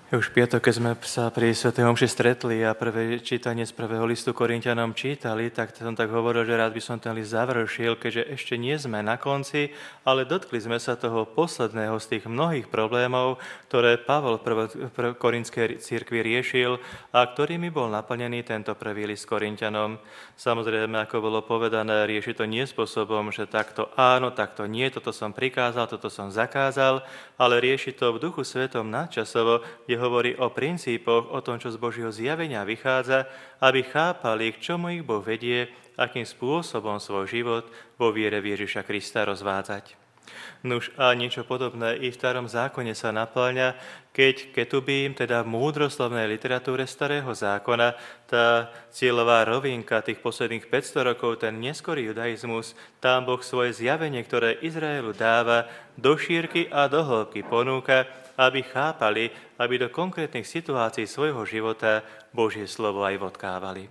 Už v piatok, keď sme sa pri svätej omši stretli a prvé čítanie z prvého listu Korinťanom čítali, tak som tak hovoril, že rád by som ten list završil, keďže ešte nie sme na konci, ale dotkli sme sa toho posledného z tých mnohých problémov, ktoré Pavol v korintskej cirkvi riešil a ktorými bol naplnený tento prvý list Korinťanom. Samozrejme, ako bolo povedané, rieši to nie spôsobom, že takto áno, takto nie, toto som prikázal, toto som zakázal, ale rieši to v Duchu Svetom nadčasovo, kde hovorí o princípoch, o tom, čo z Božieho zjavenia vychádza, aby chápali, k čomu ich Boh vedie, akým spôsobom svoj život vo viere v Ježiša Krista rozvádzať. Nuž a niečo podobné i v Starom zákone sa naplňa, keď ketubím, teda v múdroslovnej literatúre Starého zákona, tá cieľová rovinka tých posledných 500 rokov, ten neskorý judaizmus, tam Boh svoje zjavenie, ktoré Izraelu dáva, do šírky a do hĺbky ponúka, aby chápali, aby do konkrétnych situácií svojho života Božie slovo aj vodkávali.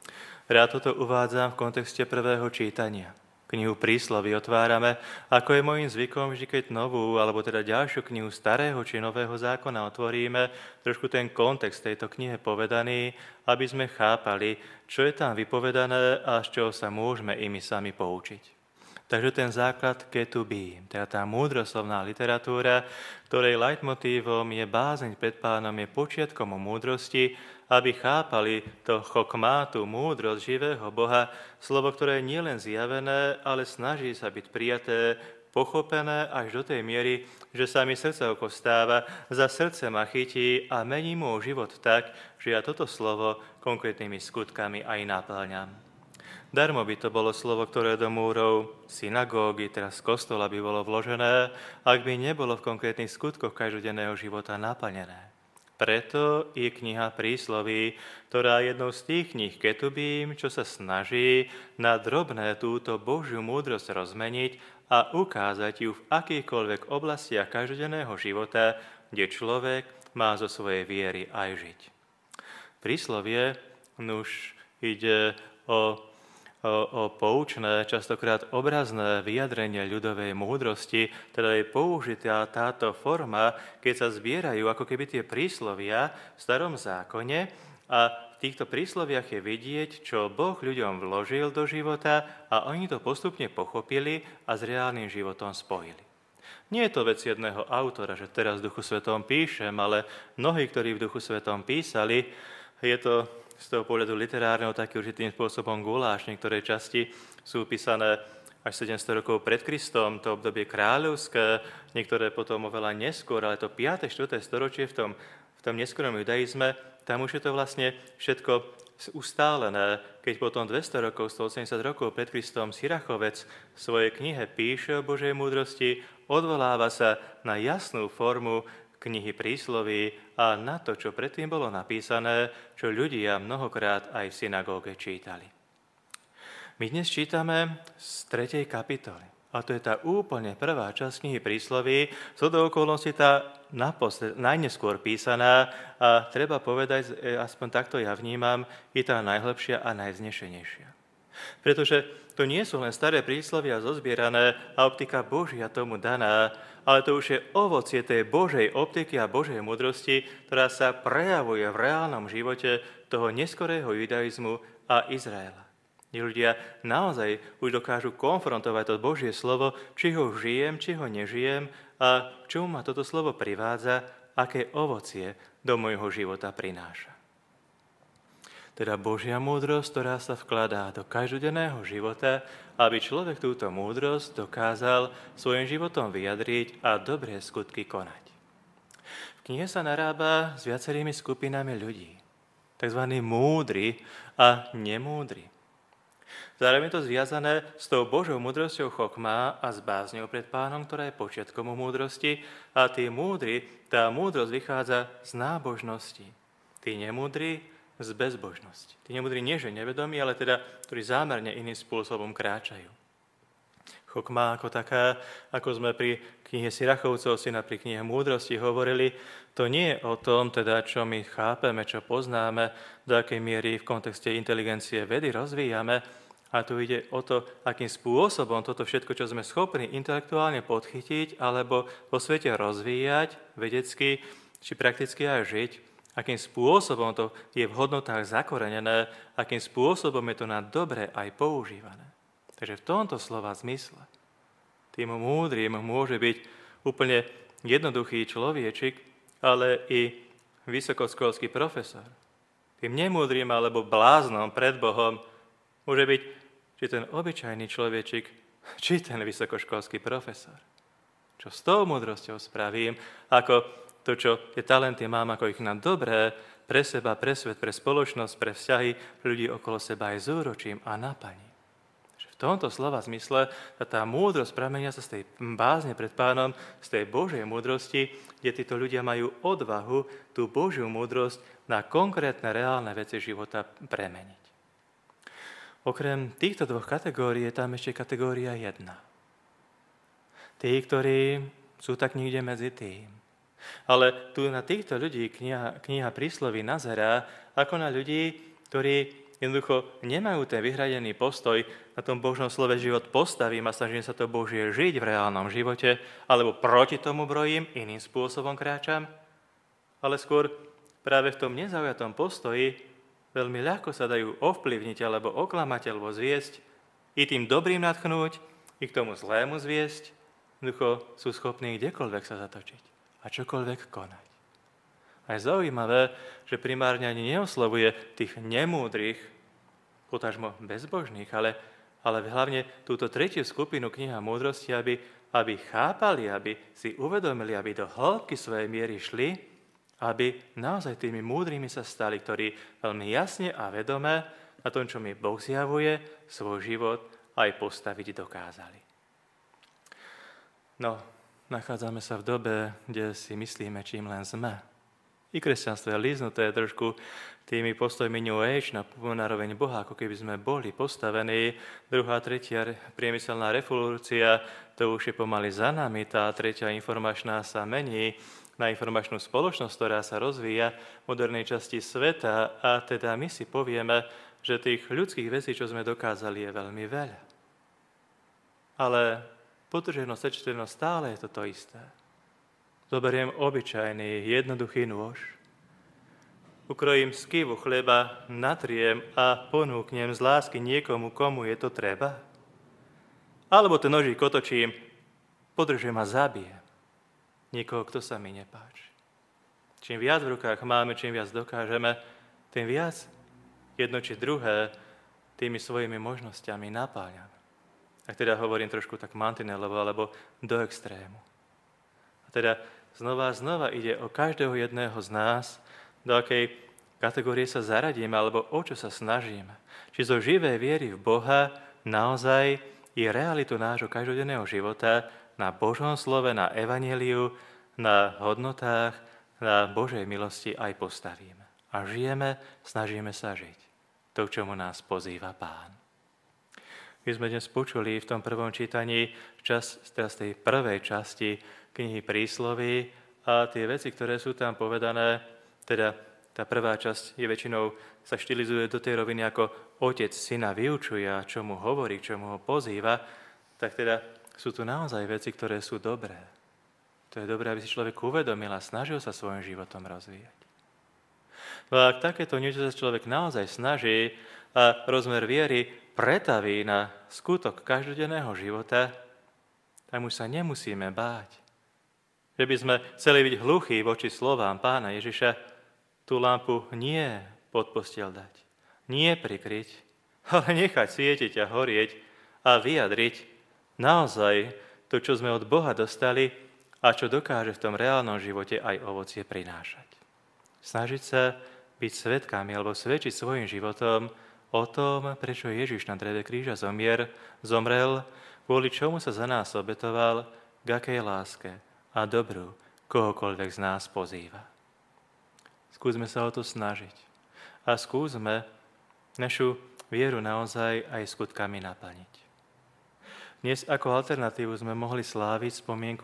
Rád toto uvádzam v kontexte prvého čítania. Knihu Príslovy otvárame, ako je môjim zvykom, vždy keď novú, alebo teda ďalšiu knihu Starého či Nového zákona otvoríme, trošku ten kontext tejto knihe povedaný, aby sme chápali, čo je tam vypovedané a z čoho sa môžeme i my sami poučiť. Takže ten základ ketubí, teda tá múdroslovná literatúra, ktorej leitmotívom je bázeň pred Pánom, je počiatkom múdrosti, aby chápali to chokmá, tú múdrosť živého Boha, slovo, ktoré je nielen zjavené, ale snaží sa byť prijaté, pochopené až do tej miery, že sa mi srdce okostáva, za srdce ma chytí a mení môj život tak, že ja toto slovo konkrétnymi skutkami aj naplňam. Darmo by to bolo slovo, ktoré do múrov synagógy, teraz kostola by bolo vložené, ak by nebolo v konkrétnych skutkoch každodenného života naplnené. Preto je kniha Prísloví, ktorá je jednou z tých kníh ketubím, čo sa snaží na drobné túto Božiu múdrosť rozmeniť a ukázať ju v akýchkoľvek oblastiach každodenného života, kde človek má zo svojej viery aj žiť. Príslovie nuž ide o poučné, častokrát obrazné vyjadrenie ľudovej múdrosti, teda je použitá táto forma, keď sa zbierajú ako keby tie príslovia v Starom zákone a v týchto prísloviach je vidieť, čo Boh ľuďom vložil do života a oni to postupne pochopili a s reálnym životom spojili. Nie je to vec jedného autora, že teraz v Duchu Svetom píšem, ale mnohí, ktorí v Duchu Svetom písali, je to z toho pohľadu literárneho taký určitým spôsobom guláš. Niektoré časti sú písané až 700 rokov pred Kristom, to obdobie kráľovské, niektoré potom oveľa neskôr, ale to 5. 4. storočie v tom neskorom judaizme, tam už je to vlastne všetko ustálené. Keď potom 200 rokov, 180 rokov pred Kristom Sirachovec v svojej knihe píše o Božej múdrosti, odvoláva sa na jasnú formu knihy Prísloví a na to, čo predtým bolo napísané, čo ľudia mnohokrát aj v synagóge čítali. My dnes čítame z 3. kapitoly. A to je tá úplne prvá časť knihy Prísloví, zo do okolností tá najneskôr písaná a treba povedať, aspoň takto ja vnímam, je tá najhlbšia a najvznešenejšia. Pretože to nie sú len staré príslovia zozbierané a optika Božia tomu daná, ale to už je ovocie tej Božej optiky a Božej múdrosti, ktorá sa prejavuje v reálnom živote toho neskorého judaizmu a Izraela. Ľudia naozaj už dokážu konfrontovať to Božie slovo, či ho žijem, či ho nežijem a k čomu ma toto slovo privádza, aké ovocie do môjho života prináša. Teda Božia múdrosť, ktorá sa vkladá do každodenného života, aby človek túto múdrosť dokázal svojim životom vyjadriť a dobré skutky konať. V knihe sa narába s viacerými skupinami ľudí, takzvaní múdri a nemúdri. Zároveň je to zviazané s tou Božou múdrosťou chokmá a s bázňou pred Pánom, ktorá je počiatkom múdrosti, a tí múdri, tá múdrosť vychádza z nábožnosti. Tí nemúdri z bezbožnosti. Tí nemudrí nie, že nevedomí, ale teda, ktorí zámerne iným spôsobom kráčajú. Chokmá ako taká, ako sme pri knihe Sirachovcov si pri knihe Múdrosti hovorili, to nie je o tom, teda, čo my chápeme, čo poznáme, do akej miery v kontexte inteligencie vedy rozvíjame, a tu ide o to, akým spôsobom toto všetko, čo sme schopní intelektuálne podchytiť alebo vo svete rozvíjať vedecky, či prakticky aj žiť, akým spôsobom to je v hodnotách zakorenené, akým spôsobom je to na dobre aj používané. Takže v tomto slova zmysle tým múdrym môže byť úplne jednoduchý človečik, ale i vysokoškolský profesor. Tým nemúdrym alebo bláznom pred Bohom môže byť či ten obyčajný človečik, či ten vysokoškolský profesor. Čo s tou múdrosťou spravím, ako to, čo tie talenty mám, ako ich na dobré, pre seba, pre svet, pre spoločnosť, pre vzťahy ľudí okolo seba aj zúročím a naplním. V tomto slova zmysle tá múdrosť pramenia sa z tej bázne pred Pánom, z tej Božej múdrosti, kde títo ľudia majú odvahu tú Božiu múdrosť na konkrétne reálne veci života premeniť. Okrem týchto dvoch kategórií je tam ešte kategória 1. Tí, ktorí sú tak niekde medzi tým. Ale tu na týchto ľudí kniha Prísloví nazerá ako na ľudí, ktorí jednoducho nemajú ten vyhradený postoj, na tom Božnom slove život postavím a snažím sa to Božie žiť v reálnom živote, alebo proti tomu brojím, iným spôsobom kráčam, ale skôr práve v tom nezaujatom postoji veľmi ľahko sa dajú ovplyvniť alebo oklamať alebo zviesť, i tým dobrým nadchnúť, i k tomu zlému zviesť, jednoducho sú schopní kdekoľvek sa zatočiť a čokoľvek konať. A je zaujímavé, že primárne ani neoslovuje tých nemúdrych, potažmo bezbožných, ale hlavne túto tretiu skupinu kniha múdrosti, aby chápali, aby si uvedomili, aby do hĺbky svojej miery šli, aby naozaj tými múdrymi sa stali, ktorí veľmi jasne a vedome na tom, čo mi Boh zjavuje, svoj život aj postaviť dokázali. No, nachádzame sa v dobe, kde si myslíme, čím len sme. I kresťanstvo je líznuté trošku tými postojmi New Age na naroveň Boha, ako keby sme boli postavení. Druhá, tretia priemyselná revolúcia, to už je pomaly za nami. Tá tretia informačná sa mení na informačnú spoločnosť, ktorá sa rozvíja v modernej časti sveta. A teda my si povieme, že tých ľudských vecí, čo sme dokázali, je veľmi veľa. Ale podrženosť, sečtenosť, stále je to isté. Zoberiem obyčajný, jednoduchý nôž, ukrojím skivu chleba, natriem a ponúknem z lásky niekomu, komu je to treba. Alebo ten nožík otočím, podržím a zabijem niekoho, kto sa mi nepáči. Čím viac v rukách máme, čím viac dokážeme, tým viac jedno či druhé tými svojimi možnosťami napáľame. Tak teda hovorím trošku tak mantinelovo alebo do extrému. A teda znova ide o každého jedného z nás, do akej kategórie sa zaradíme alebo o čo sa snažíme. Či zo živej viery v Boha naozaj je realitu nášho každodenného života na Božom slove, na evanjeliu, na hodnotách, na Božej milosti aj postavíme. A žijeme, snažíme sa žiť. To, k čomu nás pozýva Pán. My sme dnes počuli v tom prvom čítaní teraz tej prvej časti knihy Prísloví a tie veci, ktoré sú tam povedané, teda tá prvá časť je väčšinou sa štilizuje do tej roviny ako otec syna vyučuje a čo mu hovorí, čo mu ho pozýva, tak teda sú tu naozaj veci, ktoré sú dobré. To je dobré, aby si človek uvedomil a snažil sa svojim životom rozvíjať. No a ak takéto niečo sa človek naozaj snaží a rozmer viery pretaví na skutok každodenného života, tak už sa nemusíme báť. Že by sme chceli byť hluchí voči slovám Pána Ježiša, tú lampu nie pod posteľ dať, nie prikryť, ale nechať svietiť a horieť a vyjadriť naozaj to, čo sme od Boha dostali a čo dokáže v tom reálnom živote aj ovocie prinášať. Snažiť sa byť svedkami alebo svedčiť svojim životom o tom, prečo Ježiš na dreve kríža zomrel, kvôli čomu sa za nás obetoval, k akej láske a dobru kohokoľvek z nás pozýva. Skúsme sa o to snažiť a skúsme našu vieru naozaj aj skutkami naplniť. Dnes ako alternatívu sme mohli sláviť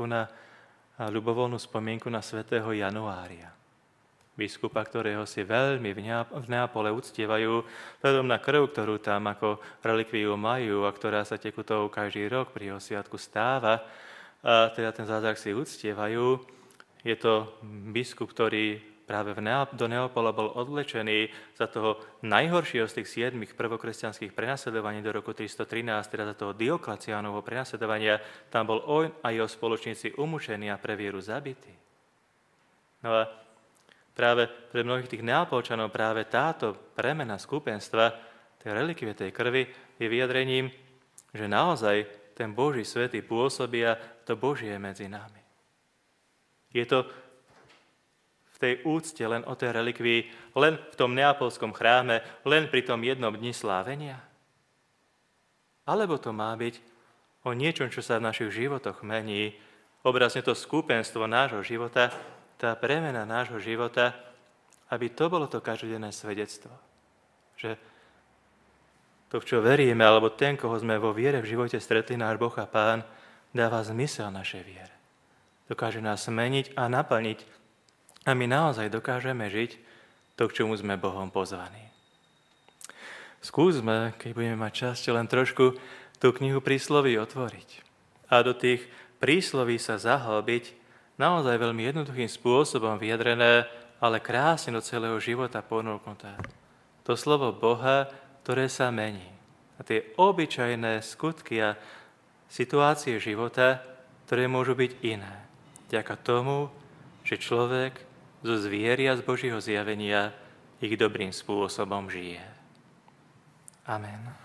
ľubovoľnú spomienku na svätého Januária, biskupa, ktorého si veľmi v Neapole uctievajú, vzhľadom na krv, ktorú tam ako relikviu majú a ktorá sa tekutou každý rok pri jeho sviatku stáva. A teda ten zázrak si uctievajú. Je to biskup, ktorý práve do Neapola bol odvlečený za toho najhoršieho z tých 7 prvokresťanských prenasledovaní do roku 313, teda za toho Diokleciánovho prenasledovania. Tam bol on a jeho spoločníci umúčení a pre vieru zabití. No a práve pre mnohých tých Neapolčanov práve táto premena skupenstva, tej relikvie, tej krvi, je vyjadrením, že naozaj ten Boží svätý pôsobí a to Božie je medzi nami. Je to v tej úcte len o tej relikvii, len v tom neapolskom chráme, len pri tom jednom dni slávenia? Alebo to má byť o niečom, čo sa v našich životoch mení, obrazne to skúpenstvo nášho života, tá premena nášho života, aby to bolo to každodenné svedectvo. Že to, v čo veríme, alebo ten, koho sme vo viere v živote stretli, náš Boh a Pán, dáva zmysel našej viere. Dokáže nás meniť a naplniť a my naozaj dokážeme žiť to, k čomu sme Bohom pozvaní. Skúsme, keď budeme mať čas, len trošku tú knihu prísloví otvoriť a do tých prísloví sa zahlbiť naozaj veľmi jednoduchým spôsobom vyjadrené, ale krásne do celého života ponúknuté. To slovo Boha, ktoré sa mení. A tie obyčajné skutky a situácie života, ktoré môžu byť iné. Vďaka tomu, že človek zo zvieria z Božieho zjavenia ich dobrým spôsobom žije. Amen.